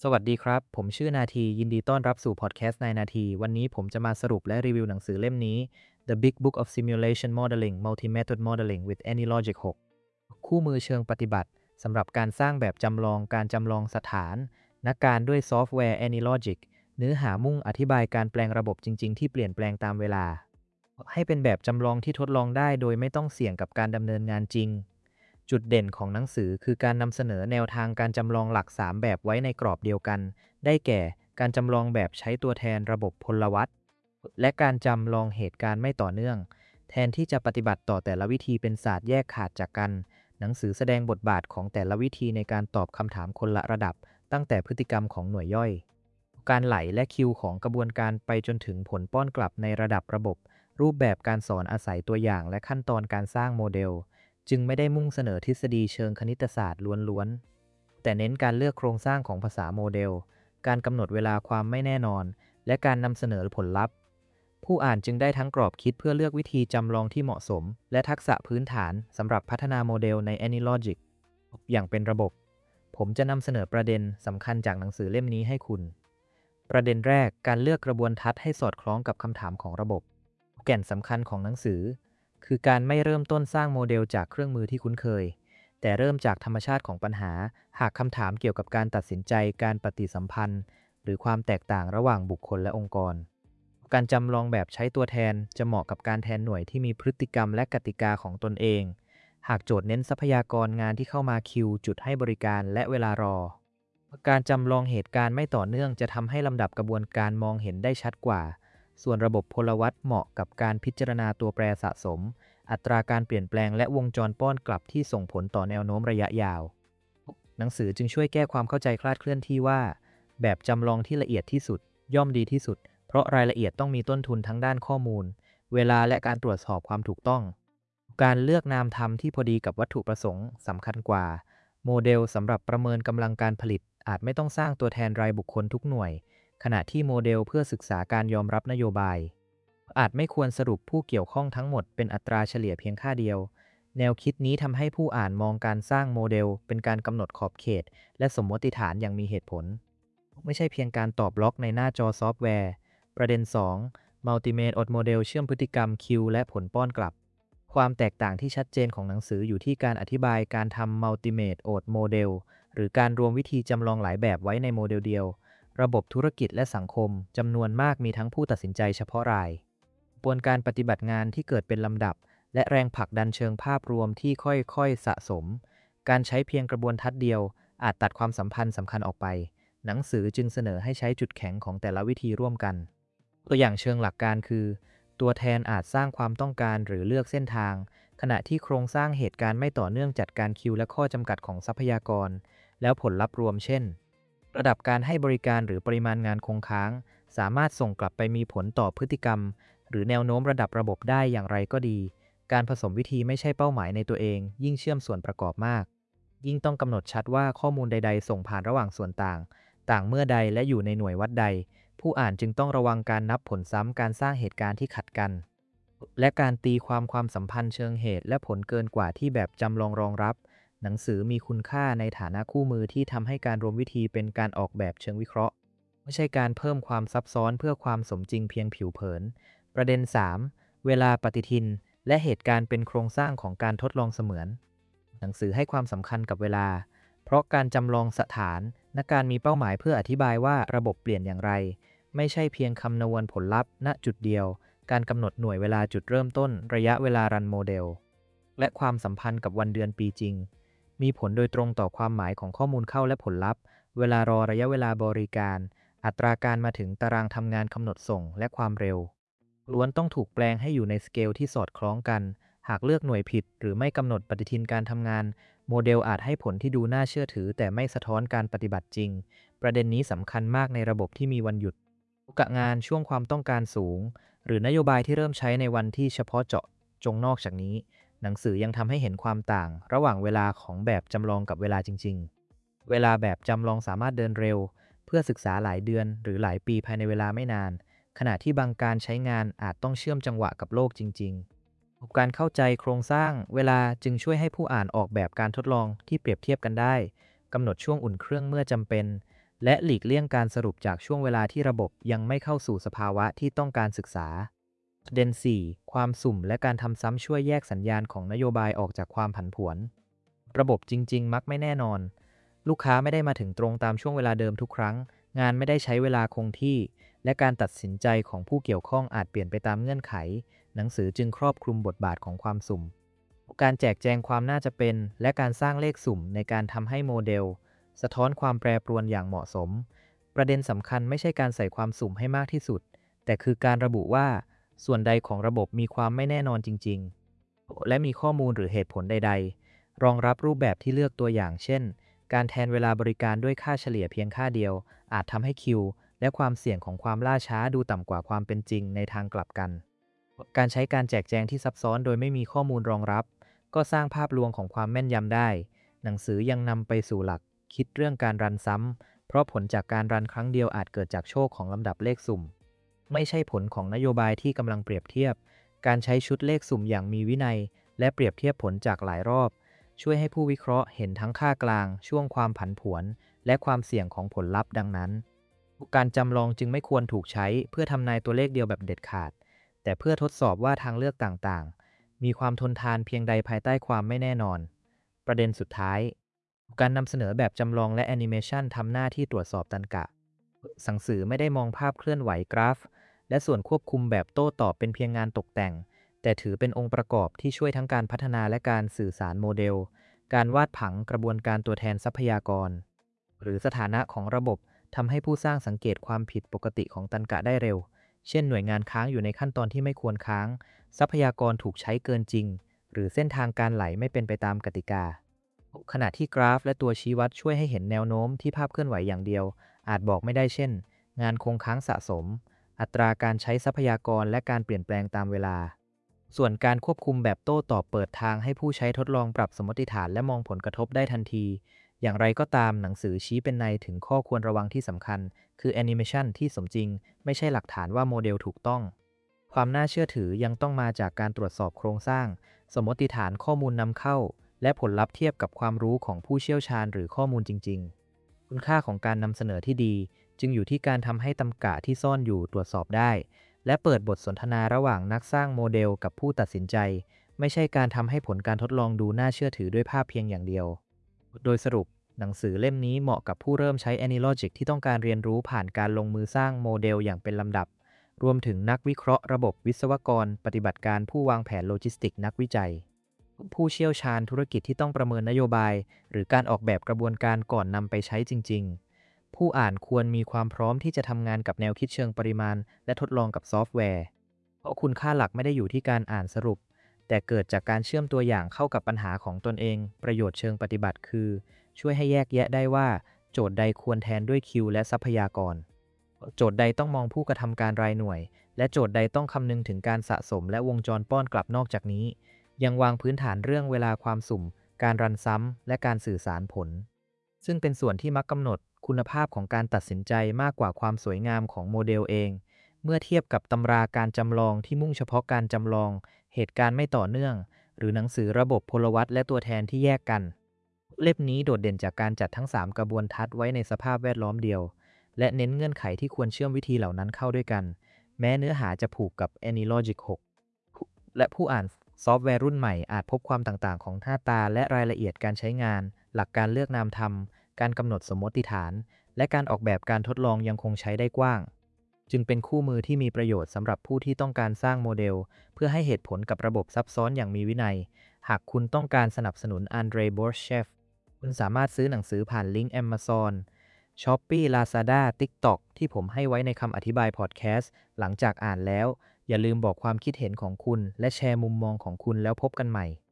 สวัสดีครับ ผมชื่อนาทียินดีต้อนรับสู่พอดแคสต์นายนาทีวันนี้ผมจะมาสรุปและรีวิวหนังสือเล่มนี้ The Big Book of Simulation Modeling Multi-Method Modeling with AnyLogic 6คู่มือเชิงปฏิบัติสำหรับการสร้างแบบจำลองการจำลองสถานนักการด้วยซอฟต์แวร์ AnyLogic เนื้อหามุ่งอธิบายการแปลงระบบจริงๆที่เปลี่ยนแปลงตามเวลาให้เป็นแบบจำลองที่ทดลองได้โดยไม่ต้องเสี่ยงกับการดำเนินงานจริง จุดเด่นของหนังสือคือการนำเสนอแนวทางการจำลองหลัก3แบบไว้ในกรอบเดียวกัน ได้แก่การจำลองแบบใช้ตัวแทนระบบพลวัตและการจำลองเหตุการณ์ไม่ต่อเนื่องแทนที่จะปฏิบัติต่อแต่ละวิธีเป็นศาสตร์แยกขาดจากกันหนังสือแสดงบทบาทของแต่ละวิธีในการตอบคำถามคนละระดับตั้งแต่พฤติกรรมของหน่วยย่อยการไหลและคิวของกระบวนการไปจนถึงผลป้อนกลับในระดับระบบรูปแบบการสอนอาศัยตัวอย่างและขั้นตอนการสร้างโมเดล จึงไม่ได้มุ่งเสนอทฤษฎีเชิงคณิตศาสตร์ล้วนๆ แต่เน้นการเลือกโครงสร้างของภาษาโมเดล การกำหนดเวลาความไม่แน่นอน และการนำเสนอผลลัพธ์ ผู้อ่านจึงได้ทั้งกรอบคิดเพื่อเลือกวิธีจำลองที่เหมาะสม และทักษะพื้นฐานสำหรับพัฒนาโมเดลใน AnyLogic อย่างเป็นระบบ ผมจะนำเสนอประเด็นสำคัญจากหนังสือเล่มนี้ให้คุณ ประเด็นแรกการเลือกกระบวนทัศน์ให้สอดคล้องกับคำถามของระบบ แก่นสำคัญของหนังสือคือการไม่เริ่มต้นสร้างโมเดลจากเครื่องมือที่คุ้นเคยแต่เริ่มจากธรรมชาติของปัญหาหากคำถามเกี่ยวกับการตัดสินใจการปฏิสัมพันธ์หรือความแตกต่างระหว่างบุคคลและองค์กรการจำลองแบบใช้ตัวแทนจะเหมาะกับการแทนหน่วยที่มีพฤติกรรมและกติกาของตนเองหากโจทย์เน้นทรัพยากรงานที่เข้ามาคิวจุดให้บริการและเวลารอการจำลองเหตุการณ์ไม่ต่อเนื่องจะทำให้ลำดับกระบวนการมองเห็นได้ชัดกว่า ส่วนระบบพลวัตเหมาะกับการพิจารณาตัวแปรสะสม อัตราการเปลี่ยนแปลงและวงจรป้อนกลับที่ส่งผลต่อแนวโน้มระยะยาว หนังสือจึงช่วยแก้ความเข้าใจคลาดเคลื่อนที่ว่าแบบจำลองที่ละเอียดที่สุดย่อมดีที่สุด เพราะรายละเอียดต้องมีต้นทุนทั้งด้านข้อมูล เวลาและการตรวจสอบความถูกต้อง การเลือกนามธรรมที่พอดีกับวัตถุประสงค์สำคัญกว่า โมเดลสำหรับประเมินกำลังการผลิตอาจไม่ต้องสร้างตัวแทนรายบุคคลทุกหน่วย ขณะที่โมเดลเพื่อศึกษาการยอมรับนโยบายอาจไม่ควรสรุปผู้เกี่ยวข้องทั้งหมดเป็นอัตราเฉลี่ยเพียงค่าเดียวแนวคิดนี้ทำให้ผู้อ่านมองการสร้างโมเดลเป็นการกำหนดขอบเขตและสมมติฐานอย่างมีเหตุผลไม่ใช่เพียงการตอบบล็อกในหน้าจอซอฟต์แวร์ประเด็น2 Multimate Odd Model เชื่อมพฤติกรรมคิวและผลป้อนกลับความแตกต่างที่ชัดเจนของหนังสืออยู่ที่การอธิบายการทำ Multimate Odd Model หรือการรวมวิธีจำลองหลายแบบไว้ในโมเดลเดียว ระบบธุรกิจและสังคมจำนวนมากมีทั้งผู้ตัดสินใจเฉพาะรายกระบวนการปฏิบัติงานที่เกิดเป็นลำดับและแรงผลักดันเชิงภาพรวมที่ค่อยๆสะสมการใช้เพียงกระบวนทัศน์เดียวอาจตัดความสัมพันธ์สำคัญออกไปหนังสือจึงเสนอให้ใช้จุดแข็งของแต่ละวิธีร่วมกันตัวอย่างเชิงหลักการคือตัวแทนอาจสร้างความต้องการหรือเลือกเส้นทางขณะที่โครงสร้างเหตุการณ์ไม่ต่อเนื่องจัดการคิวและข้อจำกัดของทรัพยากรแล้วผลลัพธ์รวมเช่น ระดับการให้บริการหรือปริมาณงานคงค้างสามารถส่งกลับไปมีผลต่อพฤติกรรมหรือแนวโน้มระดับระบบได้อย่างไรก็ดีการผสมวิธีไม่ใช่เป้าหมายในตัวเองยิ่งเชื่อมส่วนประกอบมากยิ่งต้องกำหนดชัดว่าข้อมูลใดๆส่งผ่านระหว่างส่วนต่างเมื่อใดและอยู่ในหน่วยวัดใดผู้อ่านจึงต้องระวังการนับผลซ้ำการสร้างเหตุการณ์ที่ขัดกันและการตีความสัมพันธ์เชิงเหตุและผลเกินกว่าที่แบบจำลองรองรับ หนังสือมีคุณค่าในฐานะคู่มือที่ทำให้การรวมวิธีเป็นการออกแบบเชิงวิเคราะห์ไม่ใช่การเพิ่มความซับซ้อนเพื่อความสมจริงเพียงผิวเผินประเด็น3เวลาปฏิทินและเหตุการณ์เป็นโครงสร้างของการทดลองเสมือนหนังสือให้ความสำคัญกับเวลาเพราะการจำลองสถานนักการมีเป้าหมายเพื่ออธิบายว่าระบบเปลี่ยนอย่างไรไม่ใช่เพียงคำนวณผลลัพธ์ณจุดเดียวการกำหนดหน่วยเวลาจุดเริ่มต้นระยะเวลารันโมเดลและความสัมพันธ์กับวันเดือนปีจริง มีผลโดยตรงต่อความหมายของข้อมูลเข้าและผลลัพธ์ เวลารอระยะเวลาบริการ อัตราการมาถึงตารางทำงานกำหนดส่งและความเร็วล้วนต้องถูกแปลงให้อยู่ในสเกลที่สอดคล้องกัน หากเลือกหน่วยผิดหรือไม่กำหนดปฏิทินการทำงาน โมเดลอาจให้ผลที่ดูน่าเชื่อถือแต่ไม่สะท้อนการปฏิบัติจริง ประเด็นนี้สำคัญมากในระบบที่มีวันหยุดกะงานช่วงความต้องการสูง หรือนโยบายที่เริ่มใช้ในวันที่เฉพาะเจาะจงนอกจากนี้ หนังสือยังทำให้เห็นความต่างระหว่างเวลาของแบบจำลองกับเวลาจริงๆ เวลาแบบจำลองสามารถเดินเร็วเพื่อศึกษาหลายเดือนหรือหลายปีภายในเวลาไม่นาน ขณะที่บางการใช้งานอาจต้องเชื่อมจังหวะกับโลกจริงๆ การเข้าใจโครงสร้างเวลาจึงช่วยให้ผู้อ่านออกแบบการทดลองที่เปรียบเทียบกันได้กำหนดช่วงอุ่นเครื่องเมื่อจำเป็นและหลีกเลี่ยงการสรุปจากช่วงเวลาที่ระบบยังไม่เข้าสู่สภาวะที่ต้องการศึกษาประเด็น4ความสุ่มและการทำซ้ำช่วยแยกสัญญาณของนโยบายออกจากความผันผวนระบบจริงๆมักไม่แน่นอนลูกค้าไม่ได้มาถึงตรงตามช่วงเวลาเดิมทุกครั้งงานไม่ได้ใช้เวลาคงที่และการตัดสินใจของผู้เกี่ยวข้องอาจเปลี่ยนไปตามเงื่อนไขหนังสือจึงครอบคลุมบทบาทของความสุ่มการแจกแจงความน่าจะเป็นและการสร้างเลขสุ่มในการทำให้โมเดลสะท้อนความแปรปรวนอย่างเหมาะสมประเด็นสำคัญไม่ใช่การใส่ความสุ่มให้มากที่สุดแต่คือการระบุว่าส่วนใดของระบบมีความไม่แน่นอนจริงๆและมีข้อมูลหรือเหตุผลใดๆรองรับรูปแบบที่เลือกตัวอย่างเช่นการแทนเวลาบริการด้วยค่าเฉลี่ยเพียงค่าเดียวอาจทำให้คิวและความเสี่ยงของความล่าช้าดูต่ำกว่าความเป็นจริงในทางกลับกันการใช้การแจกแจงที่ซับซ้อนโดยไม่มีข้อมูลรองรับก็สร้างภาพลวงของความแม่นยำได้หนังสือยังนำไปสู่หลักคิดเรื่องการรันซ้ำเพราะผลจากการรันครั้งเดียวอาจเกิดจากโชคของลำดับเลขสุ่มไม่ใช่ผลของนโยบายที่กำลังเปรียบเทียบการใช้ชุดเลขสุ่มอย่างมีวินัยและเปรียบเทียบผลจากหลายรอบช่วยให้ผู้วิเคราะห์เห็นทั้งค่ากลางช่วงความผันผวนและความเสี่ยงของผลลัพธ์ดังนั้นการจำลองจึงไม่ควรถูกใช้เพื่อทำนายตัวเลขเดียวแบบเด็ดขาดแต่เพื่อทดสอบว่าทางเลือกต่างๆมีความทนทานเพียงใดภายใต้ความไม่แน่นอนประเด็นสุดท้ายการนำเสนอแบบจำลองและแอนิเมชันทำหน้าที่ตรวจสอบตรรกะหนังสือไม่ได้มองภาพเคลื่อนไหวกราฟและส่วนควบคุมแบบโต้ตอบเป็นเพียงงานตกแต่งแต่ถือเป็นองค์ประกอบที่ช่วยทั้งการพัฒนาและการสื่อสารโมเดลการวาดผังกระบวนการตัวแทนทรัพยากรหรือสถานะของระบบทำให้ผู้สร้างสังเกตความผิดปกติของตรรกะได้เร็วเช่นหน่วยงานค้างอยู่ในขั้นตอนที่ไม่ควรค้างทรัพยากรถูกใช้เกินจริงหรือเส้นทางการไหลไม่เป็นไปตามกติกาขณะที่กราฟและตัวชี้วัดช่วยให้เห็นแนวโน้มที่ภาพเคลื่อนไหวอย่างเดียวอาจบอกไม่ได้เช่นงานคงค้างสะสมอัตราการใช้ทรัพยากรและการเปลี่ยนแปลงตามเวลาส่วนการควบคุมแบบโต้ตอบเปิดทางให้ผู้ใช้ทดลองปรับสมมติฐานและมองผลกระทบได้ทันทีอย่างไรก็ตามหนังสือชี้เป็นในถึงข้อควรระวังที่สำคัญคือแอนิเมชันที่สมจริงไม่ใช่หลักฐานว่าโมเดลถูกต้องความน่าเชื่อถือยังต้องมาจากการตรวจสอบโครงสร้างสมมติฐานข้อมูลนำเข้าและผลลัพธ์เทียบกับความรู้ของผู้เชี่ยวชาญหรือข้อมูลจริงๆคุณค่าของการนำเสนอที่ดีจึงอยู่ที่การทำให้ตรรกะที่ซ่อนอยู่ตรวจสอบได้และเปิดบทสนทนาระหว่างนักสร้างโมเดลกับผู้ตัดสินใจไม่ใช่การทำให้ผลการทดลองดูน่าเชื่อถือด้วยภาพเพียงอย่างเดียวโดยสรุปหนังสือเล่มนี้เหมาะกับผู้เริ่มใช้ AnyLogic ที่ต้องการเรียนรู้ผ่านการลงมือสร้างโมเดลอย่างเป็นลำดับรวมถึงนักวิเคราะห์ระบบวิศวกรปฏิบัติการผู้วางแผนโลจิสติกนักวิจัยผู้เชี่ยวชาญธุรกิจที่ต้องประเมินนโยบายหรือการออกแบบกระบวนการก่อนนำไปใช้จริงๆผู้อ่านควรมีความพร้อมที่จะทำงานกับแนวคิดเชิงปริมาณและทดลองกับซอฟต์แวร์เพราะคุณค่าหลักไม่ได้อยู่ที่การอ่านสรุปแต่เกิดจากการเชื่อมตัวอย่างเข้ากับปัญหาของตนเองประโยชน์เชิงปฏิบัติคือช่วยให้แยกแยะได้ว่าโจทย์ใดควรแทนด้วยคิวและทรัพยากรโจทย์ใดต้องมองผู้กระทำการรายหน่วยและโจทย์ใดต้องคำนึงถึงการสะสมและวงจรป้อนกลับนอกจากนี้ยังวางพื้นฐานเรื่องเวลาความสุ่มการรันซ้ำและการสื่อสารผลซึ่งเป็นส่วนที่มักกำหนดคุณภาพของการตัดสินใจมากกว่าความสวยงามของโมเดลเองเมื่อเทียบกับตำราการจำลองที่มุ่งเฉพาะการจำลองเหตุการณ์ไม่ต่อเนื่องหรือหนังสือระบบพลวัตและตัวแทนที่แยกกันเล่มนี้โดดเด่นจากการจัดทั้ง3กระบวนทัศน์ไว้ในสภาพแวดล้อมเดียวและเน้นเงื่อนไขที่ควรเชื่อมวิธีเหล่านั้นเข้าด้วยกันแม้เนื้อหาจะผูกกับ AnyLogic 6 และผู้อ่านซอฟต์แวร์รุ่นใหม่อาจพบความต่างๆของหน้าตาและรายละเอียดการใช้งานหลักการเลือกนามธรรมการกำหนดสมมติฐานและการออกแบบการทดลองยังคงใช้ได้กว้างจึงเป็นคู่มือที่มีประโยชน์สำหรับผู้ที่ต้องการสร้างโมเดลเพื่อให้เหตุผลกับระบบซับซ้อนอย่างมีวินัยหากคุณต้องการสนับสนุนอันเดร บอร์เชฟคุณสามารถซื้อหนังสือผ่านลิงก์ Amazon Shopee Lazada TikTok ที่ผมให้ไว้ในคำอธิบายพอดแคสต์หลังจากอ่านแล้วอย่าลืมบอกความคิดเห็นของคุณและแชร์มุมมองของคุณแล้วพบกันใหม่